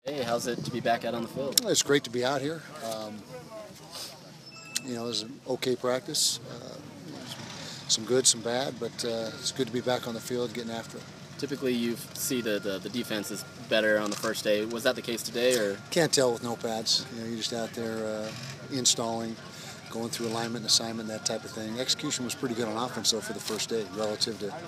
Hey, how's it to be back out on the field? It's great to be out here. It was an okay practice. Some good, some bad, but it's good to be back on the field getting after it. Typically, you see the defense is better on the first day. Was that the case today, or? Can't tell with no pads. You're just out there installing, going through alignment and assignment, that type of thing. Execution was pretty good on offense though for the first day, relative to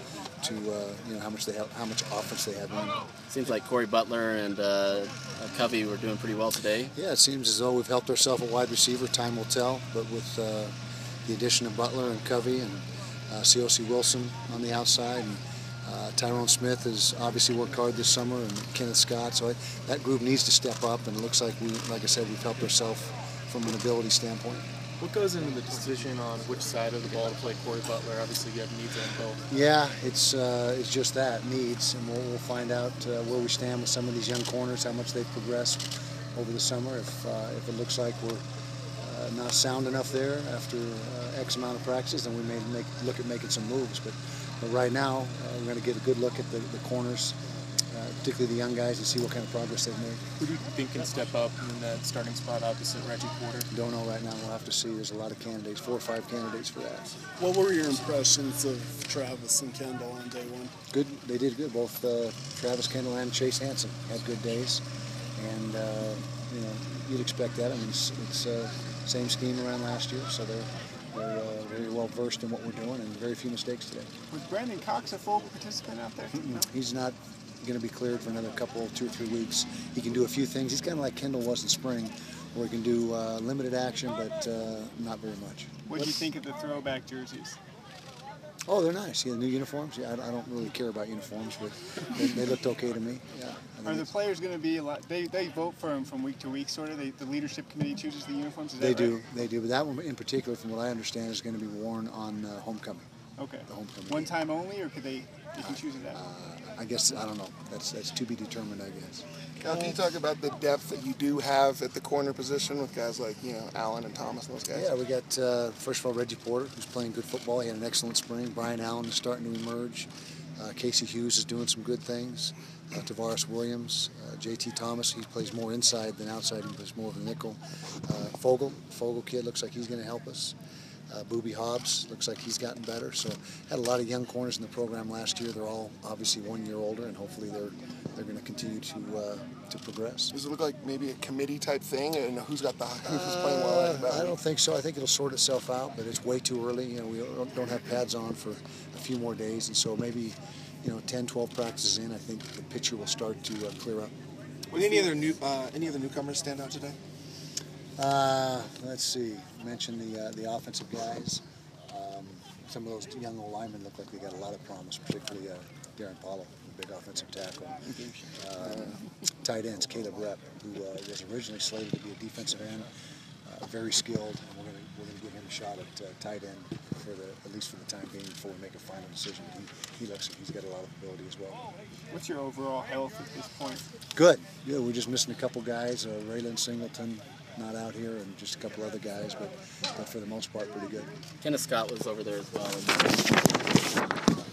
how much offense they had running. Seems like Corey Butler and Covey were doing pretty well today. Yeah, it seems as though we've helped ourselves a wide receiver. Time will tell, but with the addition of Butler and Covey and C.O.C. Wilson on the outside, and Tyrone Smith has obviously worked hard this summer, and Kenneth Scott. So that group needs to step up, and it looks like like I said, we've helped ourselves from an ability standpoint. What goes into the decision on which side of the ball to play Corey Butler? Obviously, you have needs on both. Yeah, it's just that, needs, and we'll find out where we stand with some of these young corners, how much they've progressed over the summer. If it looks like we're not sound enough there after X amount of practices, then we may look at making some moves. But right now, we're going to get a good look at the corners, particularly the young guys, and see what kind of progress they've made. Who do you think can step up in that starting spot opposite Reggie Porter? Don't know right now. We'll have to see. There's a lot of candidates, 4 or 5 candidates for that. What were your impressions of Travis and Kendall on day one? Good. They did good. Both Travis Kendall and Chase Hansen had good days, and you'd expect that. I mean, it's same scheme around last year, so they're very well versed in what we're doing, and very few mistakes today. Was Brandon Cox a full participant out there? No. He's not going to be cleared for another 2 or 3 weeks. He can do a few things. He's kind of like Kendall was in spring, where he can do limited action, but not very much. What do you think of the throwback jerseys? Oh, they're nice. Yeah, the new uniforms. Yeah, I don't really care about uniforms, but they looked okay to me. Yeah. Are the players going to be a lot? They vote for them from week to week, sort of. The leadership committee chooses the uniforms. Is that right? They do. But that one in particular, from what I understand, is going to be worn on homecoming. Okay. The homecoming. One time only, or could they can choose it that? I guess I don't know. That's to be determined, I guess. Cal, can you talk about the depth that you do have at the corner position with guys like Allen and Thomas and those guys? Yeah, we got first of all Reggie Porter, who's playing good football. He had an excellent spring. Brian Allen is starting to emerge. Casey Hughes is doing some good things. Tavares Williams, J.T. Thomas, he plays more inside than outside. He plays more of a nickel. Fogel kid looks like he's going to help us. Booby Hobbs looks like he's gotten better. So had a lot of young corners in the program last year. They're all obviously 1 year older, and hopefully they're going to continue to progress. Does it look like maybe a committee type thing, and who's playing well? I don't think so. I think it'll sort itself out, but it's way too early. We don't have pads on for a few more days, and so maybe 10, 12 practices in, I think the picture will start to clear up. Would any other newcomers stand out today? Let's see. You mentioned the offensive guys. Some of those young old linemen look like they got a lot of promise, particularly Darren Paulo, the big offensive tackle. Tight ends, Caleb Rep, who was originally slated to be a defensive end, very skilled, and we're going to give him a shot at tight end at least for the time being before we make a final decision. He looks like he's got a lot of ability as well. What's your overall health at this point? Good. Yeah, we're just missing a couple guys. Raylan Singleton not out here, and just a couple other guys, but for the most part, pretty good. Kenneth Scott was over there as well.